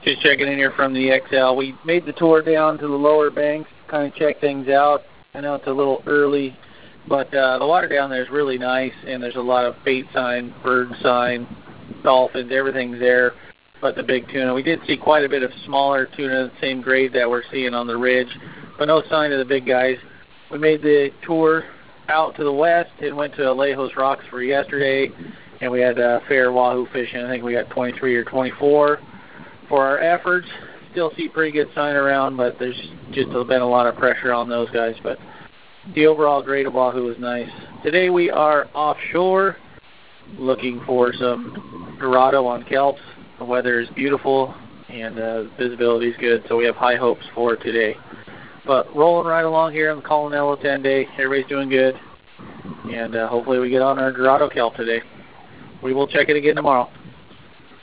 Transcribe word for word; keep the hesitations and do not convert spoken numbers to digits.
Just checking in here from the X L. We made the tour down to the lower banks, kind of check things out. I know it's a little early, but uh, the water down there is really nice, and there's a lot of bait sign, bird sign, dolphins, everything's there, but the big tuna. We did see quite a bit of smaller tuna, the same grade that we're seeing on the ridge, but no sign of the big guys. We made the tour out to the west and went to Alejos Rocks for yesterday, and we had uh, fair wahoo fishing. I think we got twenty-three or twenty-four for our efforts. Still see pretty good sign around, but there's just been a lot of pressure on those guys. But the overall grade of wahoo is nice. Today we are offshore looking for some Dorado on kelps. The weather is beautiful and uh, visibility is good, so we have high hopes for today. But rolling right along here on the Colonello ten day, everybody's doing good, and uh, hopefully we get on our Dorado kelp today. We will check it again tomorrow.